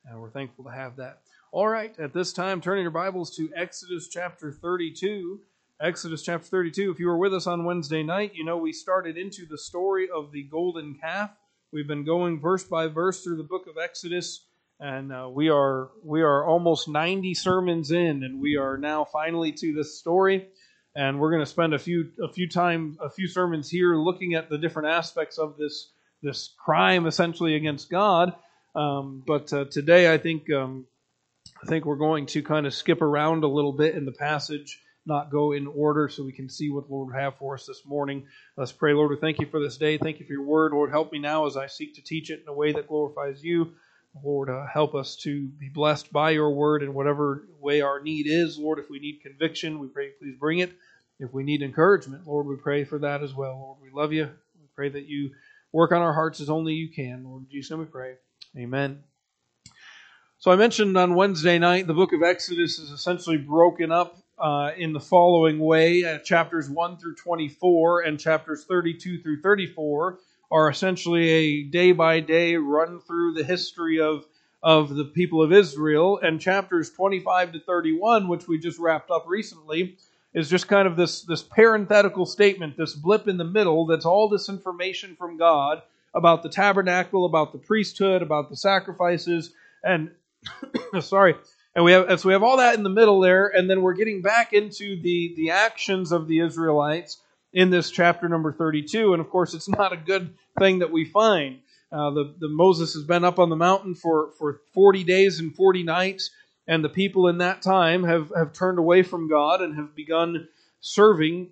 And we're thankful to have that. All right, at this time, turning your Bibles to Exodus chapter 32. Exodus chapter 32. If you were with us on Wednesday night, you know we started into the story of the golden calf. We've been going verse by verse through the book of Exodus, and we are almost 90 sermons in, and we are now finally to this story. And we're going to spend a few sermons here looking at the different aspects of this crime, essentially against God. But today, I think we're going to kind of skip around a little bit in the passage, not go in order, so we can see what the Lord would have for us this morning. Let's pray. Lord, we thank you for this day. Thank you for your word. Lord, help me now as I seek to teach it in a way that glorifies you. Lord, help us to be blessed by your word in whatever way our need is. Lord, if we need conviction, we pray please bring it. If we need encouragement, Lord, we pray for that as well. Lord, we love you. We pray that you work on our hearts as only you can. Lord, in Jesus' name we pray. Amen. So I mentioned on Wednesday night, the book of Exodus is essentially broken up in the following way. Chapters 1 through 24 and chapters 32 through 34 are essentially a day-by-day run through the history of the people of Israel. And chapters 25 to 31, which we just wrapped up recently, is just kind of this parenthetical statement, this blip in the middle that's all this information from God about the tabernacle, about the priesthood, about the sacrifices, and we have all that in the middle there, and then we're getting back into the actions of the Israelites in this chapter number 32, and of course it's not a good thing that we find. The Moses has been up on the mountain for 40 days and 40 nights, and the people in that time have turned away from God and have begun serving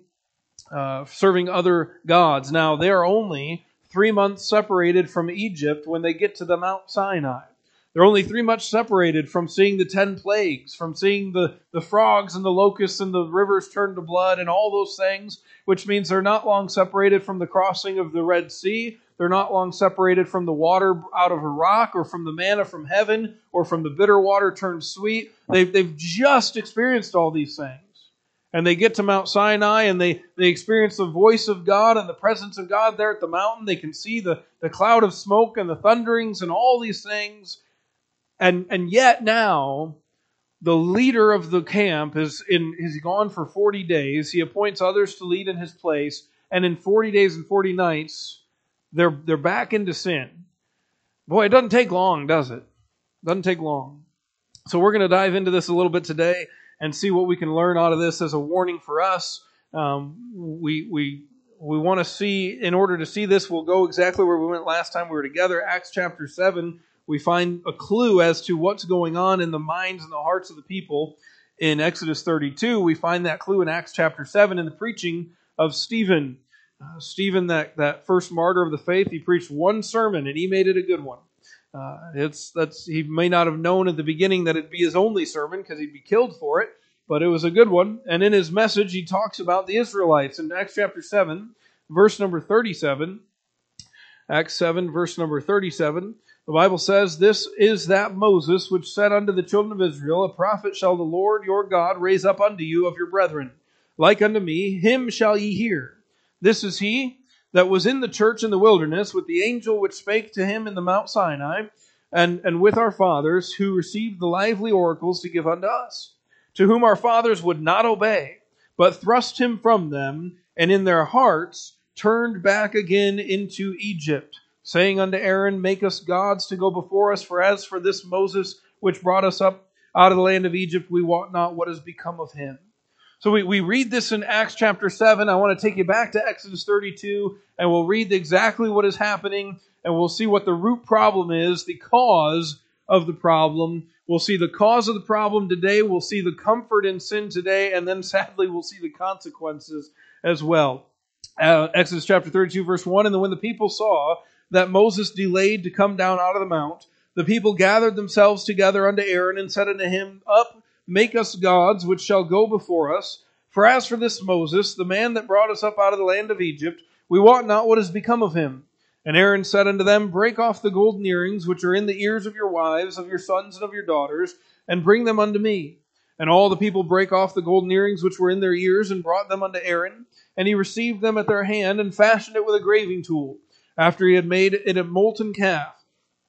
other gods. Now they are only 3 months separated from Egypt when they get to the Mount Sinai. They're only 3 months separated from seeing the 10 plagues, from seeing the frogs and the locusts and the rivers turn to blood and all those things, which means they're not long separated from the crossing of the Red Sea. They're not long separated from the water out of a rock or from the manna from heaven or from the bitter water turned sweet. They've just experienced all these things. And they get to Mount Sinai and they experience the voice of God and the presence of God there at the mountain. They can see the cloud of smoke and the thunderings and all these things. And yet now, the leader of the camp is gone for 40 days. He appoints others to lead in his place. And in 40 days and 40 nights, they're back into sin. Boy, it doesn't take long, does it? It doesn't take long. So we're going to dive into this a little bit today and see what we can learn out of this as a warning for us. We want to see, in order to see this, we'll go exactly where we went last time we were together. Acts chapter 7, we find a clue as to what's going on in the minds and the hearts of the people. In Exodus 32, we find that clue in Acts chapter 7 in the preaching of Stephen. Stephen, that first martyr of the faith, he preached one sermon and he made it a good one. He may not have known at the beginning that it'd be his only sermon because he'd be killed for it, but it was a good one. And in his message, he talks about the Israelites in Acts chapter 7, verse number 37. Acts 7, verse number 37. The Bible says, "This is that Moses which said unto the children of Israel, A prophet shall the Lord your God raise up unto you of your brethren, like unto me, him shall ye hear. This is he that was in the church in the wilderness with the angel which spake to him in the Mount Sinai, and with our fathers, who received the lively oracles to give unto us, to whom our fathers would not obey, but thrust him from them, and in their hearts turned back again into Egypt, saying unto Aaron, Make us gods to go before us, for as for this Moses which brought us up out of the land of Egypt, we wot not what has become of him." So we read this in Acts chapter 7. I want to take you back to Exodus 32, and we'll read exactly what is happening, and we'll see what the root problem is, the cause of the problem. We'll see the cause of the problem today. We'll see the comfort in sin today, and then sadly we'll see the consequences as well. Exodus chapter 32, verse 1, "And when the people saw that Moses delayed to come down out of the mount, the people gathered themselves together unto Aaron and said unto him, Up, make us gods, which shall go before us. For as for this Moses, the man that brought us up out of the land of Egypt, we wot not what has become of him. And Aaron said unto them, Break off the golden earrings which are in the ears of your wives, of your sons, and of your daughters, and bring them unto me. And all the people brake off the golden earrings which were in their ears, and brought them unto Aaron. And he received them at their hand, and fashioned it with a graving tool, after he had made it a molten calf.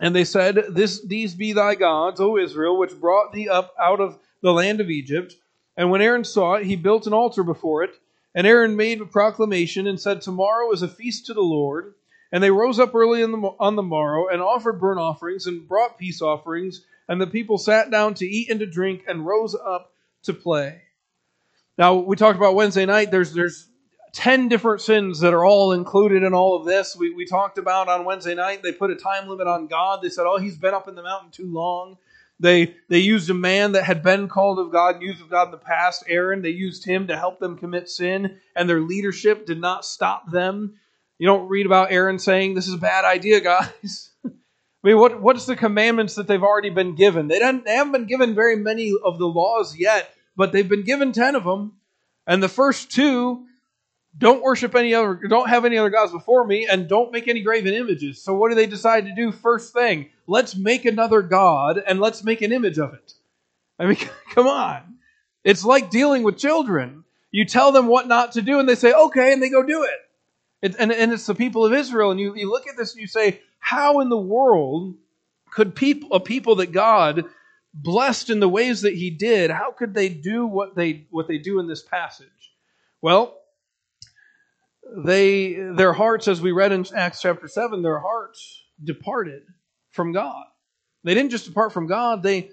And they said, These be thy gods, O Israel, which brought thee up out of the land of Egypt. And when Aaron saw it, he built an altar before it. And Aaron made a proclamation and said, Tomorrow is a feast to the Lord. And they rose up early on the morrow and offered burnt offerings and brought peace offerings. And the people sat down to eat and to drink and rose up to play. Now, we talked about Wednesday night. There's 10 different sins that are all included in all of this. We talked about on Wednesday night, they put a time limit on God. They said, he's been up in the mountain too long. They used a man that had been called of God, used of God in the past, Aaron. They used him to help them commit sin, and their leadership did not stop them. You don't read about Aaron saying, this is a bad idea, guys. I mean, what's the commandments that they've already been given? They haven't been given very many of the laws yet, but they've been given 10 of them. And the first 2, don't have any other gods before me, and don't make any graven images. So what do they decide to do first thing? Let's make another god, and let's make an image of it. I mean, come on. It's like dealing with children. You tell them what not to do, and they say, okay, and they go do it. And it's the people of Israel, and you look at this and you say, how in the world could a people that God blessed in the ways that he did, how could they do what they do in this passage? Well, their hearts, as we read in Acts chapter 7, their hearts departed from God. They didn't just depart from God, they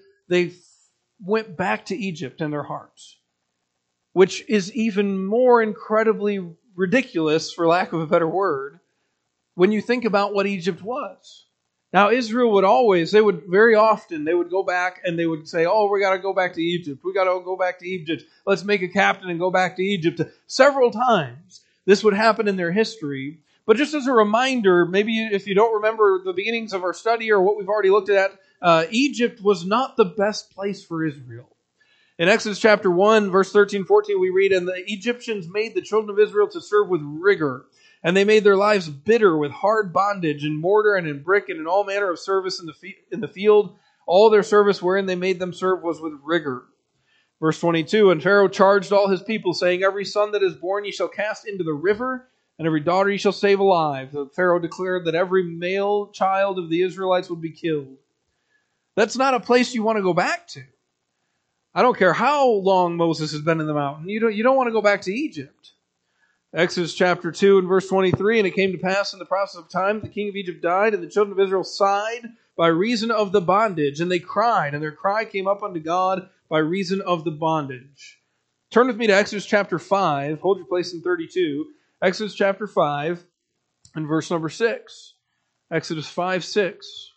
went back to Egypt in their hearts, which is even more incredibly ridiculous, for lack of a better word, when you think about what Egypt was. Now, Israel would very often go back and they would say, we got to go back to Egypt. We got to go back to Egypt. Let's make a captain and go back to Egypt. Several times this would happen in their history. But just as a reminder, maybe if you don't remember the beginnings of our study or what we've already looked at, Egypt was not the best place for Israel. In Exodus chapter 1, verse 13-14, we read, And the Egyptians made the children of Israel to serve with rigor, and they made their lives bitter with hard bondage in mortar and in brick and in all manner of service in the field. All their service wherein they made them serve was with rigor. Verse 22, And Pharaoh charged all his people, saying, Every son that is born ye shall cast into the river, and every daughter ye shall save alive. The Pharaoh declared that every male child of the Israelites would be killed. That's not a place you want to go back to. I don't care how long Moses has been in the mountain. You don't want to go back to Egypt. Exodus chapter 2 and verse 23, And it came to pass in the process of time, the king of Egypt died, and the children of Israel sighed by reason of the bondage, and they cried, and their cry came up unto God by reason of the bondage. Turn with me to Exodus chapter 5. Hold your place in 32. Exodus chapter 5 and verse number 6. Exodus 5:6.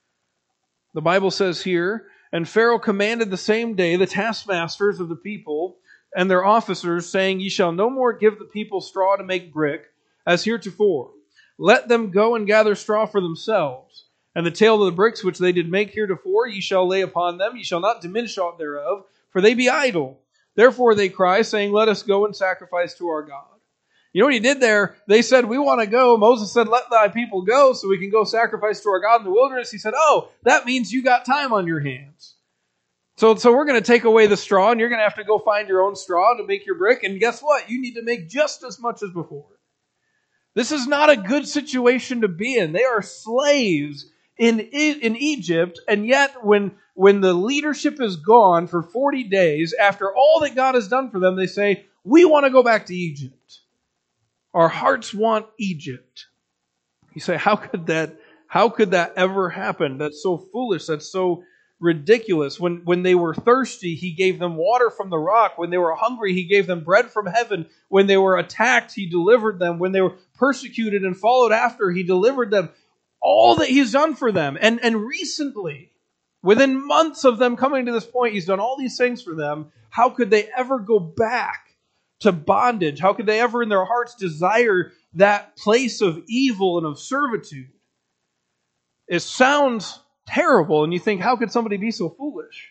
The Bible says here, And Pharaoh commanded the same day the taskmasters of the people and their officers, saying, Ye shall no more give the people straw to make brick, as heretofore. Let them go and gather straw for themselves. And the tale of the bricks which they did make heretofore, ye shall lay upon them, ye shall not diminish aught thereof, for they be idle. Therefore they cry, saying, Let us go and sacrifice to our God. You know what he did there? They said, we want to go. Moses said, let thy people go so we can go sacrifice to our God in the wilderness. He said, that means you got time on your hands. So we're going to take away the straw, and you're going to have to go find your own straw to make your brick. And guess what? You need to make just as much as before. This is not a good situation to be in. They are slaves in Egypt, and yet when the leadership is gone for 40 days, after all that God has done for them, they say, we want to go back to Egypt. Our hearts want Egypt. You say, how could that ever happen? That's so foolish. That's so ridiculous. When they were thirsty, he gave them water from the rock. When they were hungry, he gave them bread from heaven. When they were attacked, he delivered them. When they were persecuted and followed after, he delivered them. All that he's done for them. And recently, within months of them coming to this point, he's done all these things for them. How could they ever go back to bondage? How could they ever in their hearts desire that place of evil and of servitude? It sounds terrible, and you think, how could somebody be so foolish?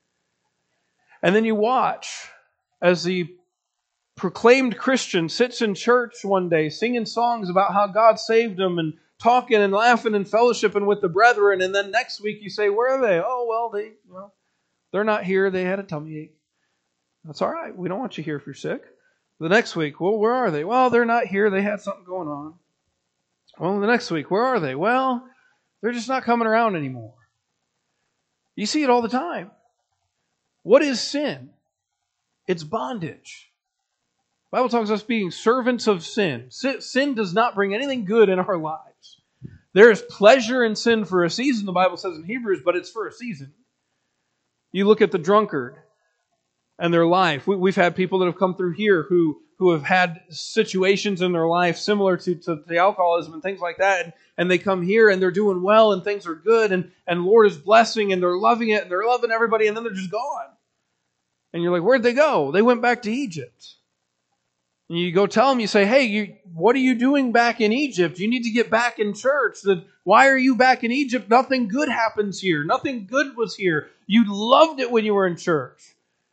And then you watch as the proclaimed Christian sits in church one day singing songs about how God saved them and talking and laughing and fellowshipping with the brethren, and then next week you say, where are they? They're not here. They had a tummy ache. That's all right. We don't want you here if you're sick. The next week, where are they? Well, they're not here. They had something going on. Well, the next week, where are they? Well, They're just not coming around anymore. You see it all the time. What is sin? It's bondage. The Bible talks about us being servants of sin. Sin does not bring anything good in our lives. There is pleasure in sin for a season, the Bible says in Hebrews, but it's for a season. You look at the drunkard and their life. We've had people that have come through here who have had situations in their life similar to the alcoholism and things like that, and they come here and they're doing well and things are good, and Lord is blessing and they're loving it and they're loving everybody, and then they're just gone. And you're like, where'd they go? They went back to Egypt. And you go tell them, you say, hey, what are you doing back in Egypt? You need to get back in church. Why are you back in Egypt? Nothing good happens here. Nothing good was here. You loved it when you were in church.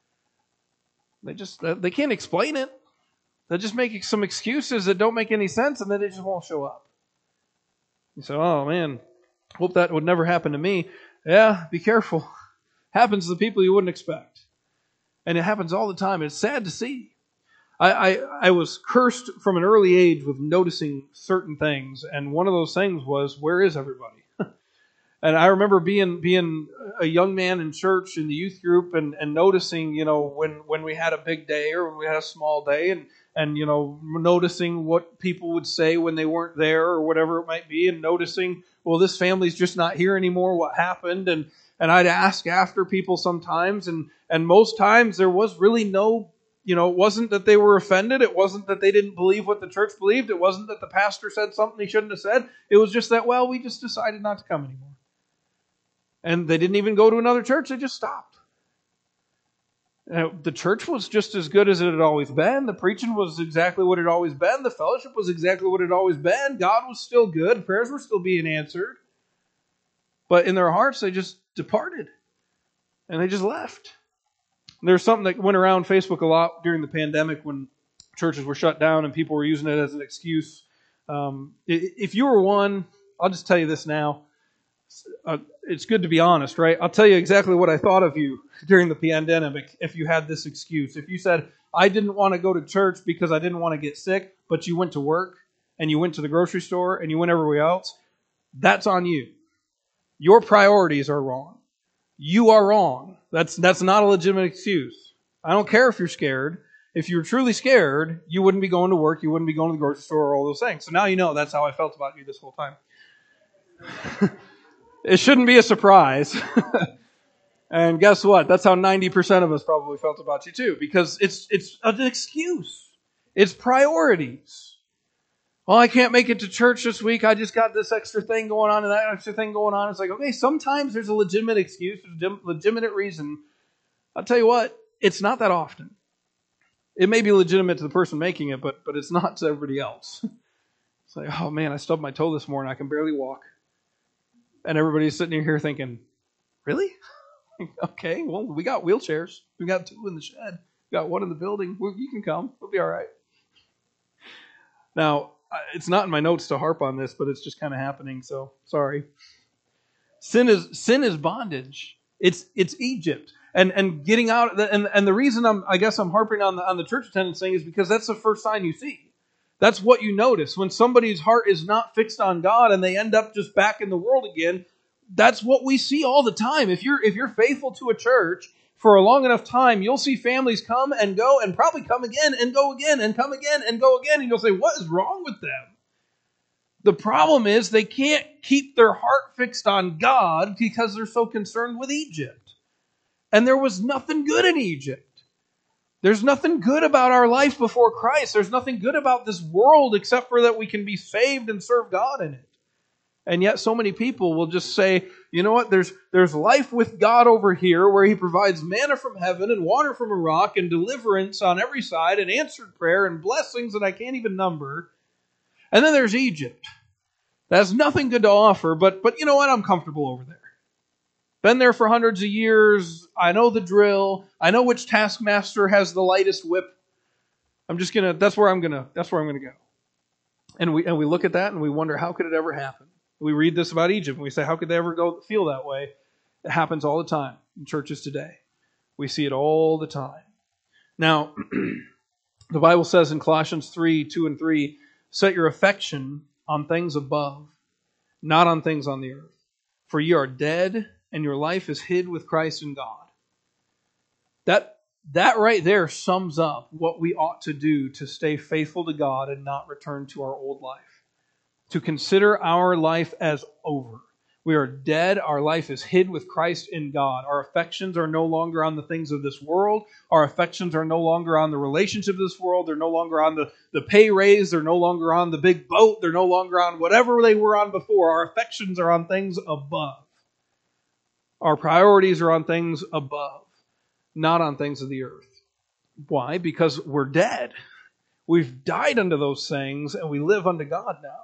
They can't explain it. They're just making some excuses that don't make any sense, and then they just won't show up. You say, oh man, hope that would never happen to me. Yeah, be careful. Happens to the people you wouldn't expect. And it happens all the time. It's sad to see. I was cursed from an early age with noticing certain things, and one of those things was, where is everybody? And I remember being a young man in church in the youth group and noticing, when we had a big day or when we had a small day, and noticing what people would say when they weren't there or whatever it might be, and noticing, well, this family's just not here anymore, what happened? And I'd ask after people sometimes, and most times there was really no, it wasn't that they were offended. It wasn't that they didn't believe what the church believed. It wasn't that the pastor said something he shouldn't have said. It was just that, well, we just decided not to come anymore. And they didn't even go to another church. They just stopped. The church was just as good as it had always been. The preaching was exactly what it had always been. The fellowship was exactly what it had always been. God was still good. Prayers were still being answered. But in their hearts, they just departed. And they just left. There's something that went around Facebook a lot during the pandemic when churches were shut down and people were using it as an excuse. If you were one, I'll just tell you this now. It's good to be honest, right? I'll tell you exactly what I thought of you during the pandemic if you had this excuse. If you said, I didn't want to go to church because I didn't want to get sick, but you went to work and you went to the grocery store and you went everywhere else, that's on you. Your priorities are wrong. You are wrong. That's not a legitimate excuse. I don't care if you're scared. If you were truly scared, you wouldn't be going to work, you wouldn't be going to the grocery store, or all those things. So now you know that's how I felt about you this whole time. It shouldn't be a surprise. And guess what? That's how 90% of us probably felt about you too, because it's an excuse. It's priorities. Well, I can't make it to church this week. I just got this extra thing going on and that extra thing going on. It's like, okay, sometimes there's a legitimate excuse, there's a legitimate reason. I'll tell you what, it's not that often. It may be legitimate to the person making it, but it's not to everybody else. It's like, oh man, I stubbed my toe this morning. I can barely walk. And everybody's sitting here thinking, really? Okay, well, we got wheelchairs. We got 2 in the shed. We got 1 in the building. You can come. We'll be all right. Now, it's not in my notes to harp on this, but it's just kind of happening, so sorry. Sin is bondage. It's Egypt. And getting out, and the reason I'm harping on the church attendance thing is because that's the first sign you see. That's what you notice. When somebody's heart is not fixed on God and they end up just back in the world again, that's what we see all the time. If you're faithful to a church for a long enough time, you'll see families come and go and probably come again and go again and come again and go again. And you'll say, what is wrong with them? The problem is they can't keep their heart fixed on God because they're so concerned with Egypt. And there was nothing good in Egypt. There's nothing good about our life before Christ. There's nothing good about this world except for that we can be saved and serve God in it. And yet so many people will just say, you know what, there's life with God over here where He provides manna from heaven and water from a rock and deliverance on every side and answered prayer and blessings that I can't even number. And then there's Egypt. That has nothing good to offer, but you know what, I'm comfortable over there. Been there for hundreds of years. I know the drill. I know which taskmaster has the lightest whip. That's where I'm gonna go. And we look at that and we wonder, how could it ever happen? We read this about Egypt and we say, how could they ever feel that way? It happens all the time in churches today. We see it all the time. Now, the Bible says in Colossians 3:2 and 3, set your affection on things above, not on things on the earth. For ye are dead, and your life is hid with Christ in God. That right there sums up what we ought to do to stay faithful to God and not return to our old life. To consider our life as over. We are dead. Our life is hid with Christ in God. Our affections are no longer on the things of this world. Our affections are no longer on the relationship of this world. They're no longer on the pay raise. They're no longer on the big boat. They're no longer on whatever they were on before. Our affections are on things above. Our priorities are on things above, not on things of the earth. Why? Because we're dead. We've died unto those things, and we live unto God now.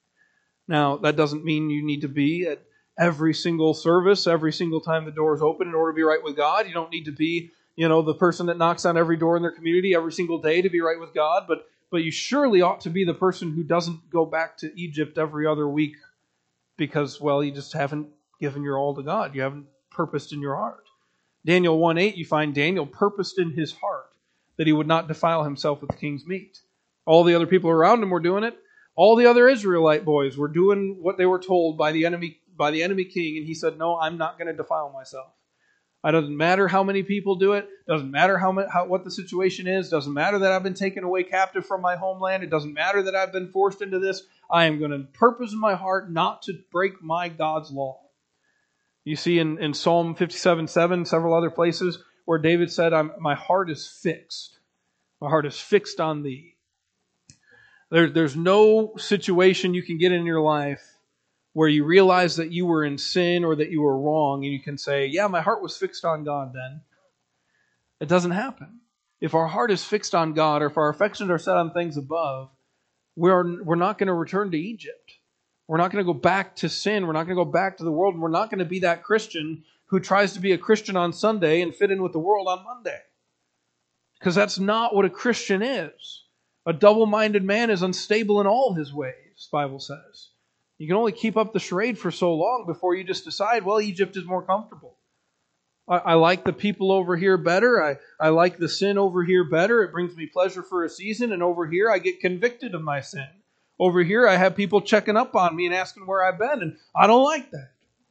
Now, that doesn't mean you need to be at every single service, every single time the door is open in order to be right with God. You don't need to be, the person that knocks on every door in their community every single day to be right with God. But you surely ought to be the person who doesn't go back to Egypt every other week because, well, you just haven't given your all to God. You haven't purposed in your heart. Daniel 1:8, you find Daniel purposed in his heart that he would not defile himself with the king's meat. All the other people around him were doing it. All the other Israelite boys were doing what they were told by the enemy king, and he said, no, I'm not going to defile myself. It doesn't matter how many people do it. Doesn't matter what the situation is. Doesn't matter that I've been taken away captive from my homeland. It doesn't matter that I've been forced into this. I am going to purpose in my heart not to break my God's law. You see in Psalm 57:7, several other places where David said, my heart is fixed. My heart is fixed on thee. There's no situation you can get in your life where you realize that you were in sin or that you were wrong, and you can say, yeah, my heart was fixed on God then. It doesn't happen. If our heart is fixed on God, or if our affections are set on things above, we're not going to return to Egypt. We're not going to go back to sin. We're not going to go back to the world. We're not going to be that Christian who tries to be a Christian on Sunday and fit in with the world on Monday. Because that's not what a Christian is. A double-minded man is unstable in all his ways, the Bible says. You can only keep up the charade for so long before you just decide, well, Egypt is more comfortable. I like the people over here better. I like the sin over here better. It brings me pleasure for a season. And over here, I get convicted of my sin. Over here, I have people checking up on me and asking where I've been. And I don't like that.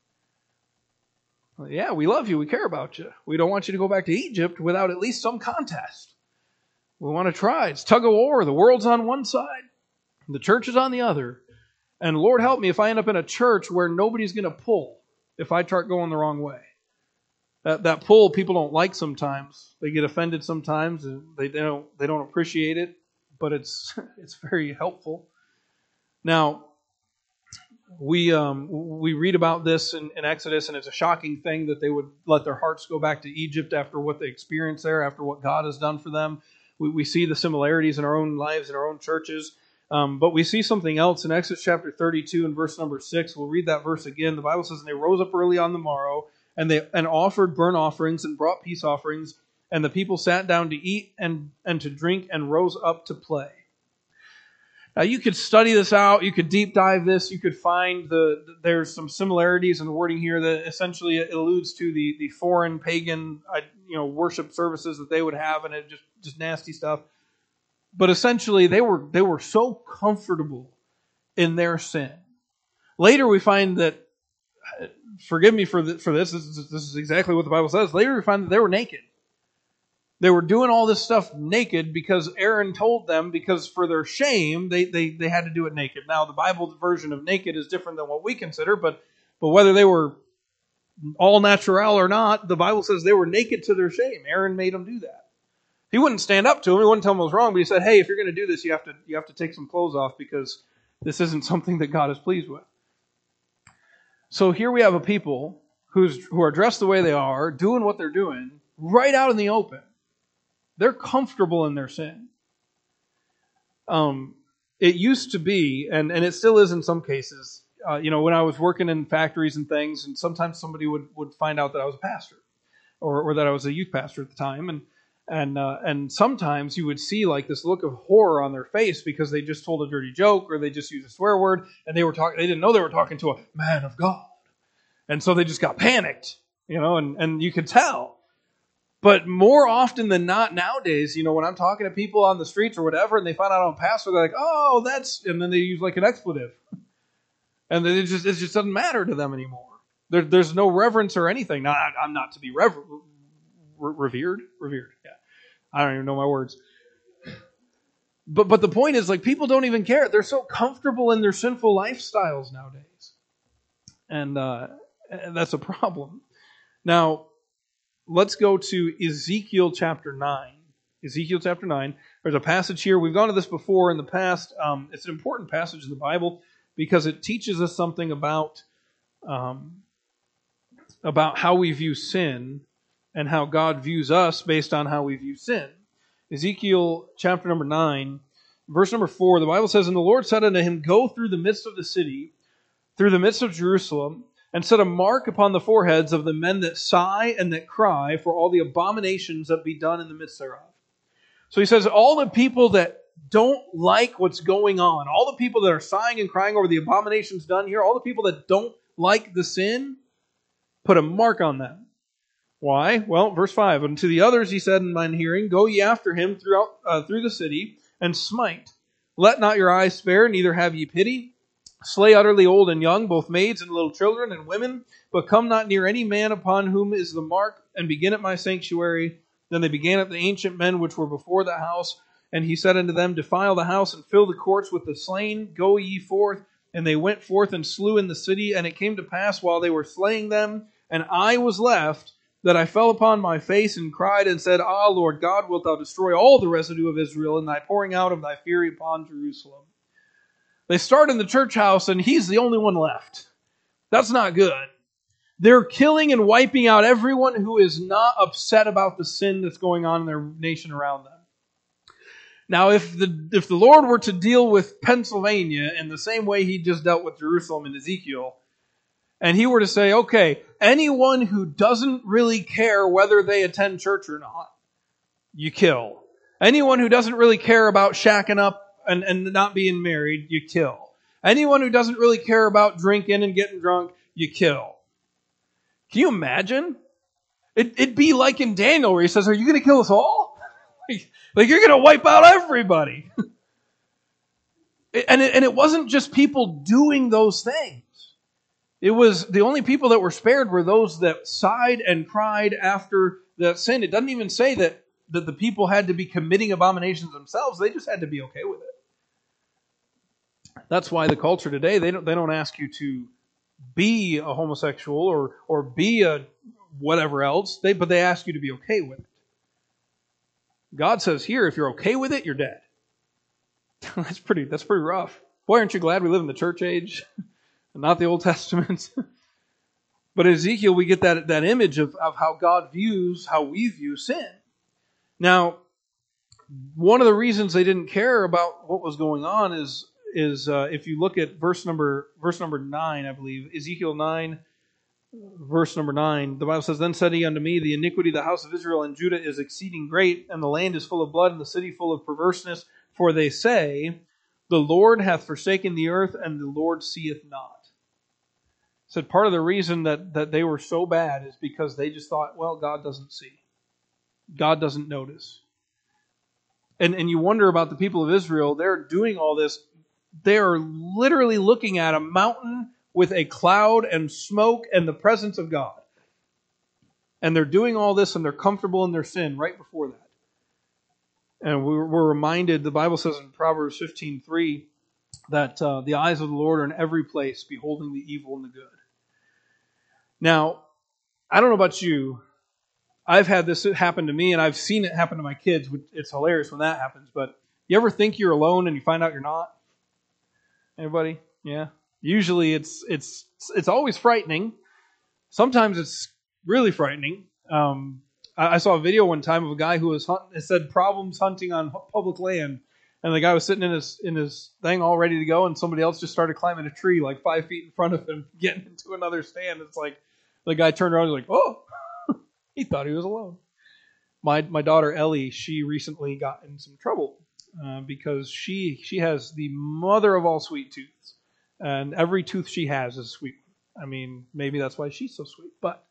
Well, yeah, we love you. We care about you. We don't want you to go back to Egypt without at least some contest. We want to try. It's tug of war. The world's on one side. The church is on the other. And Lord help me if I end up in a church where nobody's going to pull if I start going the wrong way. That pull people don't like sometimes. They get offended sometimes. They don't appreciate it, but it's very helpful. Now, we read about this in Exodus, and it's a shocking thing that they would let their hearts go back to Egypt after what they experienced there, after what God has done for them. We see the similarities in our own lives, in our own churches. But we see something else in Exodus chapter 32 and verse number 6. We'll read that verse again. The Bible says, and they rose up early on the morrow, and offered burnt offerings and brought peace offerings, and the people sat down to eat and to drink and rose up to play. Now you could study this out, you could deep dive this, you could find there's some similarities in the wording here that essentially alludes to the foreign pagan worship services that they would have, and it just nasty stuff. But essentially they were so comfortable in their sin. Later we find that, forgive me for this is exactly what the Bible says. Later we find that they were naked. They were doing all this stuff naked because Aaron told them, because for their shame, they had to do it naked. Now, the Bible's version of naked is different than what we consider, but whether they were all natural or not, the Bible says they were naked to their shame. Aaron made them do that. He wouldn't stand up to them. He wouldn't tell them it was wrong, but he said, hey, if you're going to do this, you have to take some clothes off because this isn't something that God is pleased with. So here we have a people who are dressed the way they are, doing what they're doing, right out in the open. They're comfortable in their sin. It used to be, and it still is in some cases, when I was working in factories and things, and sometimes somebody would find out that I was a pastor, or that I was a youth pastor at the time, and sometimes you would see like this look of horror on their face because they just told a dirty joke or they just used a swear word, and they didn't know they were talking to a man of God, and so they just got panicked, and you could tell. But more often than not nowadays, when I'm talking to people on the streets or whatever, and they find out I'm a pastor, they're like, oh, and then they use like an expletive. And it just doesn't matter to them anymore. There's no reverence or anything. Now, I'm not to be revered. Yeah, I don't even know my words. But the point is, like, people don't even care. They're so comfortable in their sinful lifestyles nowadays, and that's a problem. Now, let's go to Ezekiel chapter 9. Ezekiel chapter 9. There's a passage here. We've gone to this before in the past. It's an important passage in the Bible because it teaches us something about how we view sin and how God views us based on how we view sin. Ezekiel chapter number 9, verse number 4, the Bible says, "And the Lord said unto him, Go through the midst of the city, through the midst of Jerusalem, and set a mark upon the foreheads of the men that sigh and that cry for all the abominations that be done in the midst thereof." So he says, all the people that don't like what's going on, all the people that are sighing and crying over the abominations done here, all the people that don't like the sin, put a mark on them. Why? Well, verse 5, "And to the others he said in mine hearing, Go ye after him through the city, and smite. Let not your eyes spare, neither have ye pity. Slay utterly old and young, both maids and little children and women, but come not near any man upon whom is the mark, and begin at my sanctuary." Then they began at the ancient men which were before the house, and he said unto them, "Defile the house, and fill the courts with the slain. Go ye forth." And they went forth and slew in the city, and it came to pass while they were slaying them, and I was left, that I fell upon my face and cried and said, "Ah, Lord God, wilt thou destroy all the residue of Israel in thy pouring out of thy fury upon Jerusalem?" They start in the church house, and he's the only one left. That's not good. They're killing and wiping out everyone who is not upset about the sin that's going on in their nation around them. Now, if the Lord were to deal with Pennsylvania in the same way he just dealt with Jerusalem in Ezekiel, and he were to say, okay, anyone who doesn't really care whether they attend church or not, you kill. Anyone who doesn't really care about shacking up and not being married, you kill. Anyone who doesn't really care about drinking and getting drunk, you kill. Can you imagine? It'd be like in Daniel where he says, "Are you going to kill us all? Like you're going to wipe out everybody." And it wasn't just people doing those things. It was the only people that were spared were those that sighed and cried after the sin. It doesn't even say that the people had to be committing abominations themselves. They just had to be okay with it. That's why the culture today, they don't ask you to be a homosexual or be a whatever else, but they ask you to be okay with it. God says here, if you're okay with it, you're dead. That's pretty rough. Boy, aren't you glad we live in the church age and not the Old Testament? But in Ezekiel, we get that image of how God views how we view sin. Now, one of the reasons they didn't care about what was going on is if you look at verse number 9, I believe, Ezekiel 9, verse number 9, the Bible says, "Then said he unto me, The iniquity of the house of Israel and Judah is exceeding great, and the land is full of blood, and the city full of perverseness. For they say, The Lord hath forsaken the earth, and the Lord seeth not." Said part of the reason that they were so bad is because they just thought, well, God doesn't see. God doesn't notice. And you wonder about the people of Israel. They're doing all this. They're literally looking at a mountain with a cloud and smoke and the presence of God. And they're doing all this and they're comfortable in their sin right before that. And we're reminded, the Bible says in Proverbs 15:3, that the eyes of the Lord are in every place, beholding the evil and the good. Now, I don't know about you. I've had this happen to me, and I've seen it happen to my kids. It's hilarious when that happens. But you ever think you're alone and you find out you're not? Anybody? Yeah. Usually it's always frightening. Sometimes it's really frightening. I saw a video one time of a guy who was hunting. It said problems hunting on public land, and the guy was sitting in his thing all ready to go, and somebody else just started climbing a tree like 5 feet in front of him, getting into another stand. It's like the guy turned around and was like, "Oh." He thought he was alone. My daughter Ellie, she recently got in some trouble because she has the mother of all sweet tooths, and every tooth she has is a sweet one. I mean, maybe that's why she's so sweet. But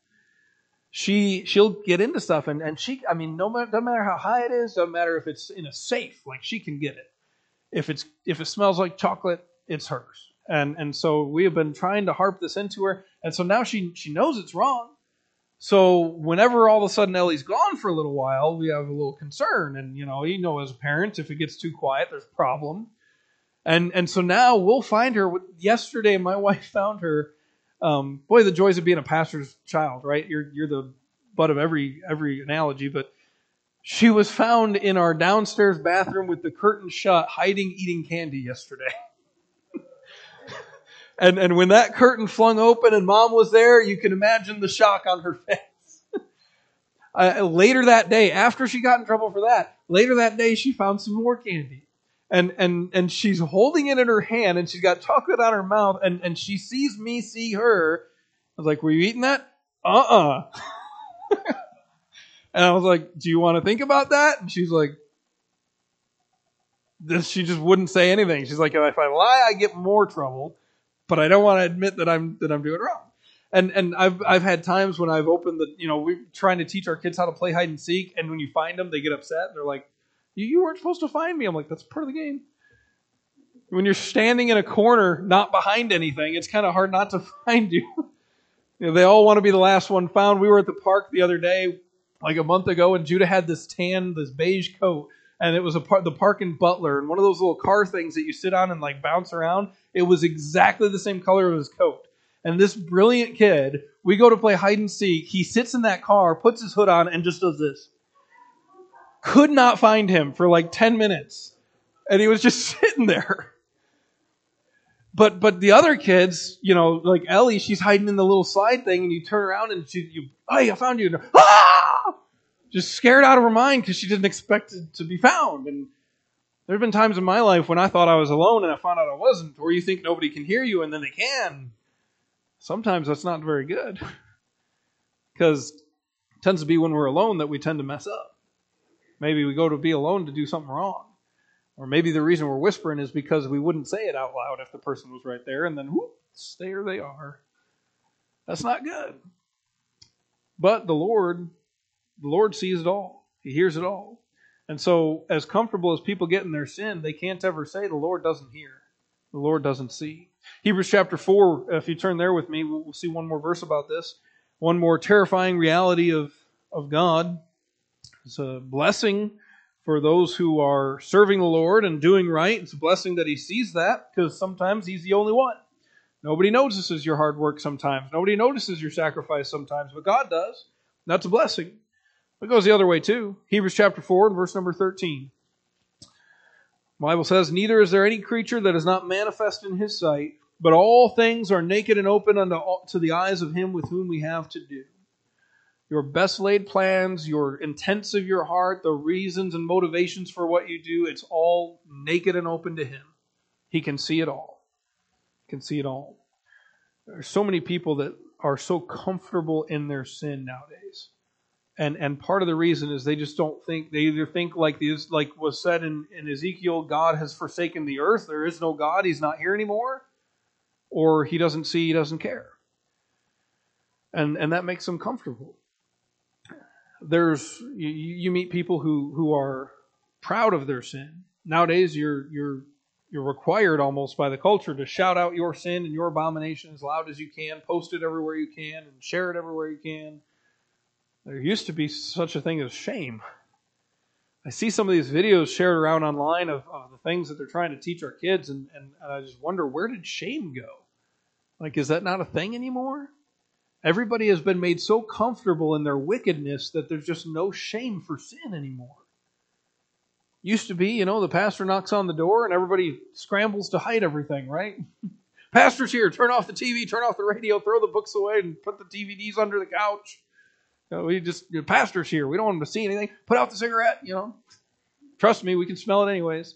she'll get into stuff, and she, I mean, doesn't matter how high it is, doesn't matter if it's in a safe, like she can get it. If it smells like chocolate, it's hers. And so we have been trying to harp this into her. And so now she knows it's wrong. So whenever all of a sudden Ellie's gone for a little while, we have a little concern. And, as a parent, if it gets too quiet, there's a problem. And so now we'll find her. Yesterday, my wife found her. Boy, the joys of being a pastor's child, right? You're the butt of every analogy. But she was found in our downstairs bathroom with the curtain shut, hiding, eating candy yesterday. And when that curtain flung open and Mom was there, you can imagine the shock on her face. Later that day, after she got in trouble for that, she found some more candy. And she's holding it in her hand, and she's got chocolate on her mouth, and she sees me see her. I was like, were you eating that? And I was like, do you want to think about that? And she's like, she just wouldn't say anything. She's like, if I lie, I get more trouble. But I don't want to admit that I'm doing it wrong. And I've had times when I've opened we're trying to teach our kids how to play hide and seek, and when you find them, they get upset. They're like, you weren't supposed to find me. I'm like, that's part of the game. When you're standing in a corner, not behind anything, it's kind of hard not to find you. They all want to be the last one found. We were at the park the other day, like a month ago, and Judah had this beige coat. And it was the park in Butler, and one of those little car things that you sit on and like bounce around. It was exactly the same color of his coat. And this brilliant kid, we go to play hide and seek. He sits in that car, puts his hood on, and just does this. Could not find him for like 10 minutes. And he was just sitting there. But the other kids, like Ellie, she's hiding in the little slide thing, and you turn around and hey, I found you. Ah! Just scared out of her mind because she didn't expect it to be found. And there have been times in my life when I thought I was alone and I found out I wasn't, or you think nobody can hear you and then they can. Sometimes that's not very good, because it tends to be when we're alone that we tend to mess up. Maybe we go to be alone to do something wrong. Or maybe the reason we're whispering is because we wouldn't say it out loud if the person was right there, and then whoops, there they are. That's not good. But the Lord sees it all. He hears it all. And so, as comfortable as people get in their sin, they can't ever say the Lord doesn't hear. The Lord doesn't see. Hebrews chapter 4, if you turn there with me, we'll see one more verse about this. One more terrifying reality of God. It's a blessing for those who are serving the Lord and doing right. It's a blessing that He sees that, because sometimes He's the only one. Nobody notices your hard work sometimes. Nobody notices your sacrifice sometimes, but God does. That's a blessing. It goes the other way too. Hebrews chapter 4 and verse number 13. The Bible says, neither is there any creature that is not manifest in His sight, but all things are naked and open to the eyes of Him with whom we have to do. Your best laid plans, your intents of your heart, the reasons and motivations for what you do, it's all naked and open to Him. He can see it all. He can see it all. There are so many people that are so comfortable in their sin nowadays. And part of the reason is they just don't think, they either think like was said in Ezekiel, God has forsaken the earth, there is no God, He's not here anymore, or He doesn't see, He doesn't care. And that makes them comfortable. You meet people who are proud of their sin. Nowadays you're required almost by the culture to shout out your sin and your abomination as loud as you can, post it everywhere you can, and share it everywhere you can. There used to be such a thing as shame. I see some of these videos shared around online of the things that they're trying to teach our kids, and I just wonder, where did shame go? Like, is that not a thing anymore? Everybody has been made so comfortable in their wickedness that there's just no shame for sin anymore. Used to be, the pastor knocks on the door and everybody scrambles to hide everything, right? Pastor's here, turn off the TV, turn off the radio, throw the books away, and put the DVDs under the couch. Pastor's here. We don't want him to see anything. Put out the cigarette, Trust me, we can smell it anyways.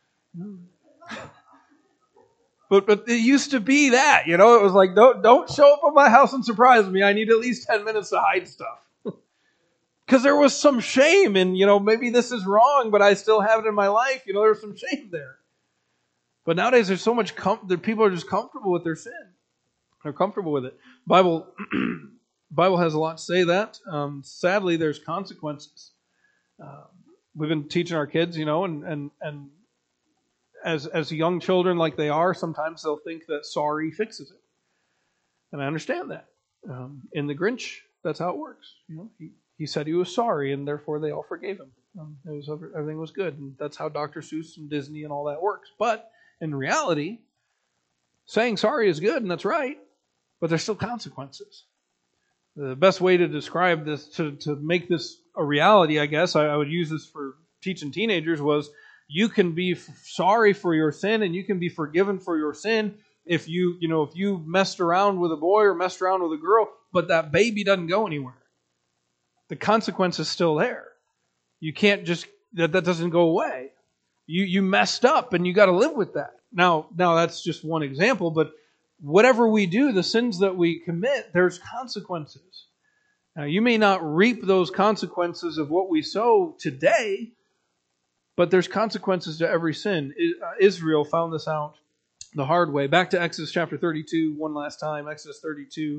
But it used to be that, it was like, don't show up at my house and surprise me. I need at least 10 minutes to hide stuff. Because there was some shame in, maybe this is wrong, but I still have it in my life. There's some shame there. But nowadays there's so much that people are just comfortable with their sin. They're comfortable with it. Bible has a lot to say that. Sadly, there's consequences. We've been teaching our kids, and as young children like they are, sometimes they'll think that sorry fixes it. And I understand that. In The Grinch, that's how it works. He said he was sorry, and therefore they all forgave him. Everything was good, and that's how Dr. Seuss and Disney and all that works. But in reality, saying sorry is good, and that's right, but there's still consequences. The best way to describe this, to make this a reality, I guess, I would use this for teaching teenagers, was you can be sorry for your sin, and you can be forgiven for your sin if you messed around with a boy or messed around with a girl, but that baby doesn't go anywhere. The consequence is still there. You can't just, that doesn't go away. You messed up and you got to live with that. Now that's just one example, but whatever we do, the sins that we commit, there's consequences. Now, you may not reap those consequences of what we sow today, but there's consequences to every sin. Israel found this out the hard way. Back to Exodus chapter 32, one last time. Exodus 32.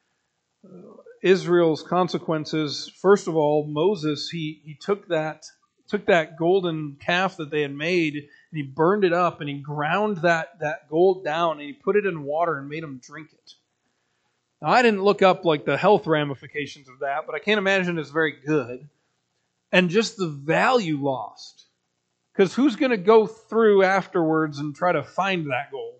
Israel's consequences. First of all, Moses, he took that golden calf that they had made, and he burned it up, and he ground that gold down, and he put it in water and made them drink it. Now, I didn't look up like the health ramifications of that, but I can't imagine it's very good. And just the value lost. Because who's going to go through afterwards and try to find that gold?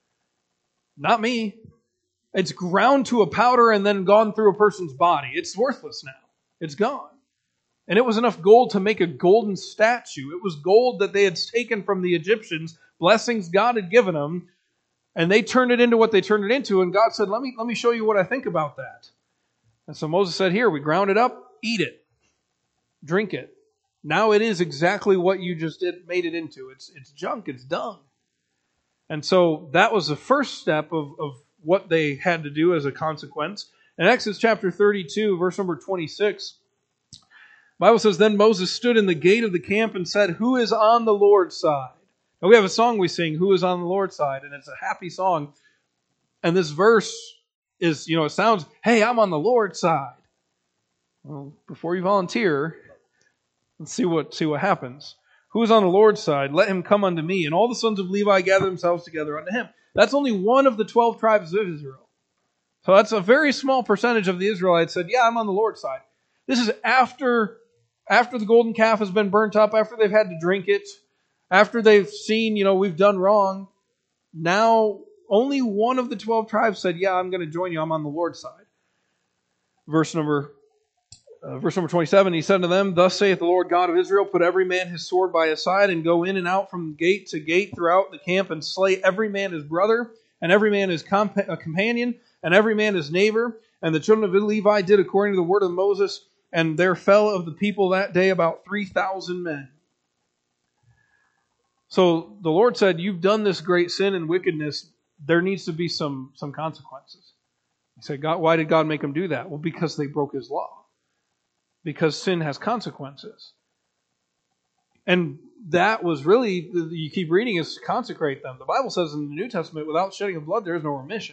Not me. It's ground to a powder and then gone through a person's body. It's worthless now. It's gone. And it was enough gold to make a golden statue. It was gold that they had taken from the Egyptians, blessings God had given them, and they turned it into what they turned it into, and God said, let me show you what I think about that. And so Moses said, here, we ground it up, eat it, drink it. Now it is exactly what you just made it into. It's junk, it's dung. And so that was the first step of what they had to do as a consequence. In Exodus chapter 32, verse number 26, the Bible says, then Moses stood in the gate of the camp and said, who is on the Lord's side? Now we have a song we sing, who is on the Lord's side? And it's a happy song. And this verse is, it sounds, hey, I'm on the Lord's side. Well, before you volunteer, let's see what happens. Who is on the Lord's side? Let him come unto me. And all the sons of Levi gather themselves together unto him. That's only one of the 12 tribes of Israel. So that's a very small percentage of the Israelites said, yeah, I'm on the Lord's side. This is after the golden calf has been burnt up, after they've had to drink it, after they've seen, we've done wrong. Now, only one of the 12 tribes said, yeah, I'm going to join you. I'm on the Lord's side. Verse number 27, he said to them, thus saith the Lord God of Israel, put every man his sword by his side, and go in and out from gate to gate throughout the camp, and slay every man his brother, and every man his companion, and every man his neighbor. And the children of Levi did according to the word of Moses, and there fell of the people that day about 3,000 men. So the Lord said, you've done this great sin and wickedness, there needs to be some consequences. He said, God, why did God make them do that? Well, because they broke his law. Because sin has consequences. And that was really, you keep reading, is to consecrate them. The Bible says in the New Testament, without shedding of blood, there is no remission.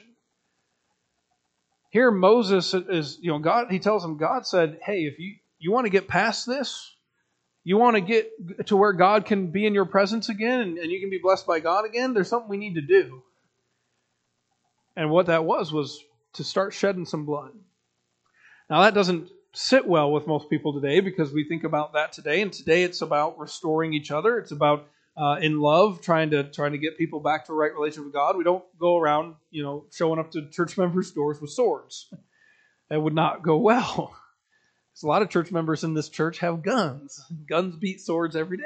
Here Moses is, God, he tells him, God said, hey, if you want to get past this, you want to get to where God can be in your presence again, and you can be blessed by God again, there's something we need to do. And what that was to start shedding some blood. Now that doesn't sit well with most people today, because we think about that today, and today it's about restoring each other. It's about in love trying to get people back to a right relationship with God. We don't go around showing up to church members' doors with swords. That would not go well. There's a lot of church members in this church have guns. Guns beat swords every day.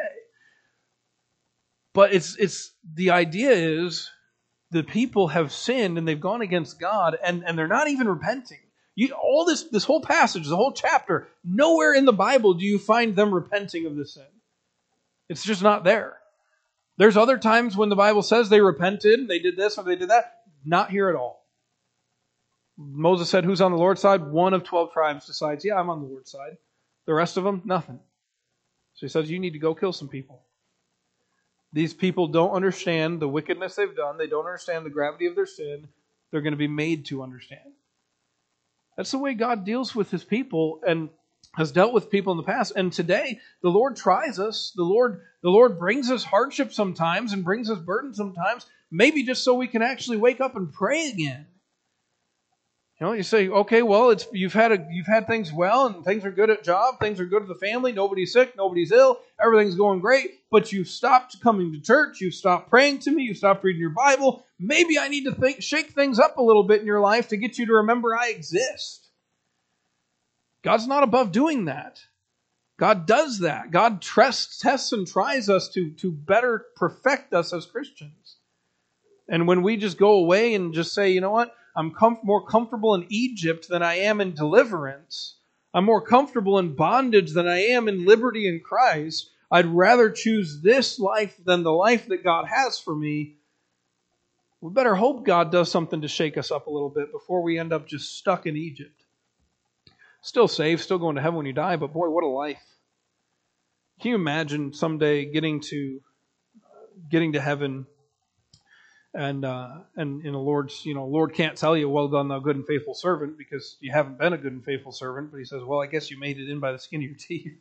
But it's the idea is the people have sinned and they've gone against God, and they're not even repenting. All this whole passage, the whole chapter, nowhere in the Bible do you find them repenting of this sin. It's just not there. There's other times when the Bible says they repented, they did this or they did that. Not here at all. Moses said, who's on the Lord's side? One of 12 tribes decides, yeah, I'm on the Lord's side. The rest of them, nothing. So he says, you need to go kill some people. These people don't understand the wickedness they've done. They don't understand the gravity of their sin. They're going to be made to understand. That's the way God deals with his people. And has dealt with people in the past. And today, the Lord tries us. The Lord brings us hardship sometimes and brings us burden sometimes, maybe just so we can actually wake up and pray again. You know, you say, okay, well, you've had things well, and things are good at job, things are good at the family, nobody's sick, nobody's ill, everything's going great, but you've stopped coming to church, you've stopped praying to me, you've stopped reading your Bible. Maybe I need to shake things up a little bit in your life to get you to remember I exist. God's not above doing that. God does that. God tests and tries us to better perfect us as Christians. And when we just go away and just say, you know what, I'm more comfortable in Egypt than I am in deliverance. I'm more comfortable in bondage than I am in liberty in Christ. I'd rather choose this life than the life that God has for me. We better hope God does something to shake us up a little bit before we end up just stuck in Egypt. Still saved, still going to heaven when you die, but boy, what a life. Can you imagine someday getting to heaven and the Lord can't tell you, well done, thou good and faithful servant, because you haven't been a good and faithful servant, but he says, well, I guess you made it in by the skin of your teeth.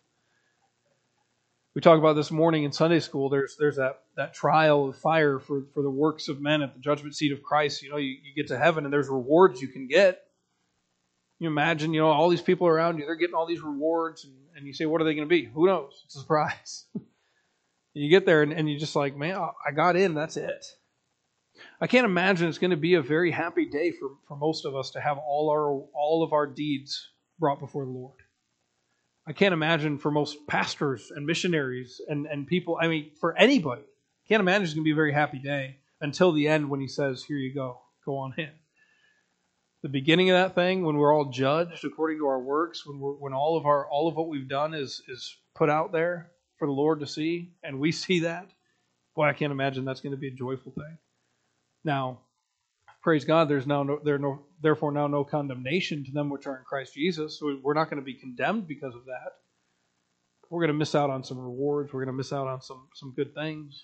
We talked about this morning in Sunday school, there's that trial of fire for the works of men at the judgment seat of Christ. You know, you get to heaven and there's rewards you can get. You imagine, all these people around you, they're getting all these rewards, and you say, what are they going to be? Who knows? It's a surprise. You get there and you're just like, man, I got in, that's it. I can't imagine it's going to be a very happy day for most of us to have all of our deeds brought before the Lord. I can't imagine for most pastors and missionaries and people, for anybody, I can't imagine it's going to be a very happy day until the end when he says, here you go on in. The beginning of that thing, when we're all judged according to our works, when all of what we've done is put out there for the Lord to see, and we see that, boy, I can't imagine that's going to be a joyful thing. Now, praise God, there's therefore now no condemnation to them which are in Christ Jesus. So we're not going to be condemned because of that. We're going to miss out on some rewards. We're going to miss out on some good things.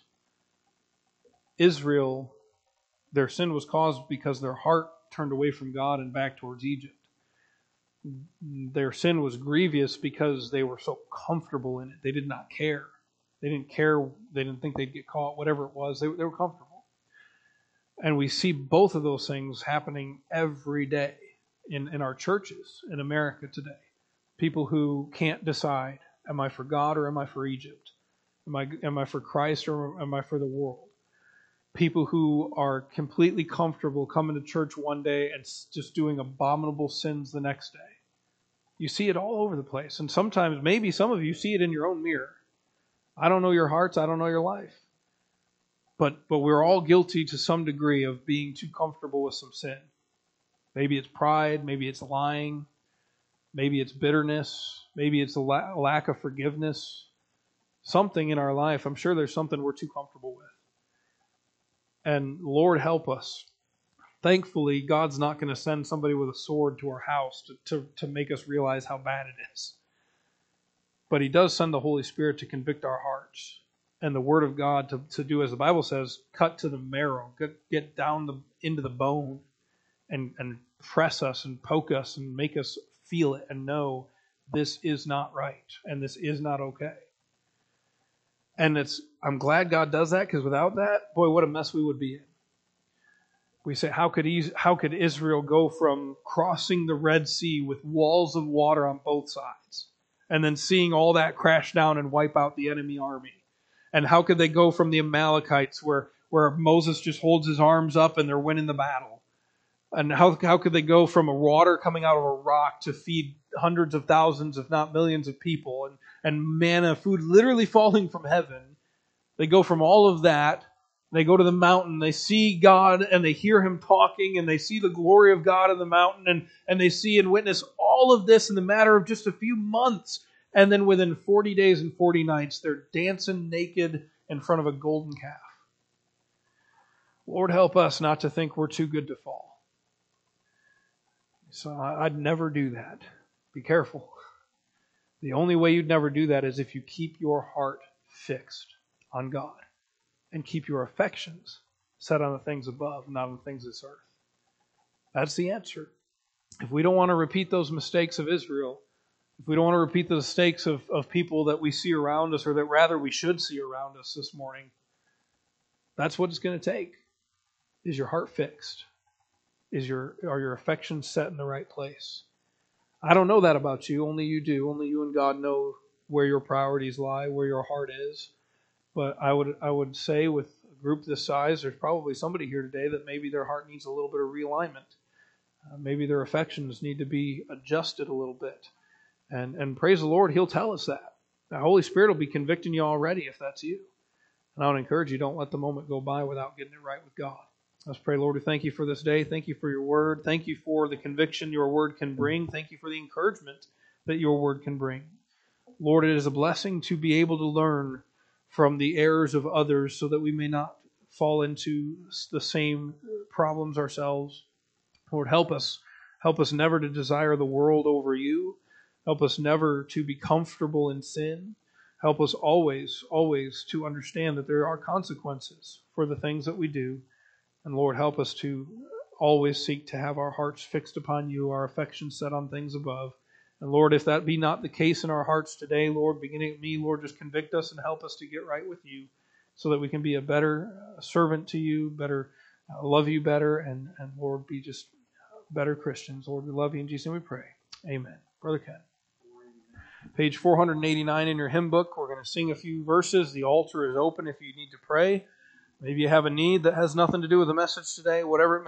Israel, their sin was caused because their heart turned away from God and back towards Egypt. Their sin was grievous because they were so comfortable in it. They did not care. They didn't care. They didn't think they'd get caught, whatever it was. They were comfortable. And we see both of those things happening every day in our churches in America today. People who can't decide, am I for God or am I for Egypt? Am I for Christ or am I for the world? People who are completely comfortable coming to church one day and just doing abominable sins the next day. You see it all over the place. And sometimes, maybe some of you see it in your own mirror. I don't know your hearts. I don't know your life. But we're all guilty to some degree of being too comfortable with some sin. Maybe it's pride. Maybe it's lying. Maybe it's bitterness. Maybe it's a lack of forgiveness. Something in our life. I'm sure there's something we're too comfortable with. And Lord, help us. Thankfully, God's not going to send somebody with a sword to our house to make us realize how bad it is. But He does send the Holy Spirit to convict our hearts. And the Word of God to do, as the Bible says, cut to the marrow, get down into the bone, and press us and poke us and make us feel it and know this is not right and this is not okay. And I'm glad God does that, because without that, boy, what a mess we would be in. We say, how could Israel go from crossing the Red Sea with walls of water on both sides and then seeing all that crash down and wipe out the enemy army? And how could they go from the Amalekites where Moses just holds his arms up and they're winning the battle? And how could they go from a water coming out of a rock to feed hundreds of thousands, if not millions of people, and manna, food literally falling from heaven? They go from all of that, they go to the mountain, they see God and they hear Him talking, and they see the glory of God in the mountain, and they see and witness all of this in the matter of just a few months. And then within 40 days and 40 nights, they're dancing naked in front of a golden calf. Lord, help us not to think we're too good to fall. So I'd never do that. Be careful. The only way you'd never do that is if you keep your heart fixed on God and keep your affections set on the things above, not on the things of this earth. That's the answer. If we don't want to repeat those mistakes of Israel, if we don't want to repeat the mistakes of people that we see around us, or that rather we should see around us this morning, that's what it's going to take. Is your heart fixed? Are your affections set in the right place? I don't know that about you. Only you do. Only you and God know where your priorities lie, where your heart is. But I would say with a group this size, there's probably somebody here today that maybe their heart needs a little bit of realignment. Maybe their affections need to be adjusted a little bit. And praise the Lord, He'll tell us that. The Holy Spirit will be convicting you already if that's you. And I would encourage you, don't let the moment go by without getting it right with God. Let's pray. Lord, we thank you for this day. Thank you for your word. Thank you for the conviction your word can bring. Thank you for the encouragement that your word can bring. Lord, it is a blessing to be able to learn from the errors of others so that we may not fall into the same problems ourselves. Lord, help us. Help us never to desire the world over you. Help us never to be comfortable in sin. Help us always, always to understand that there are consequences for the things that we do. And Lord, help us to always seek to have our hearts fixed upon you, our affections set on things above. And Lord, if that be not the case in our hearts today, Lord, beginning at me, Lord, just convict us and help us to get right with you so that we can be a better servant to you, better love you better, and Lord, be just better Christians. Lord, we love you. In Jesus' name we pray. Amen. Brother Ken. Page 489 in your hymn book. We're going to sing a few verses. The altar is open if you need to pray. Maybe you have a need that has nothing to do with the message today, whatever it may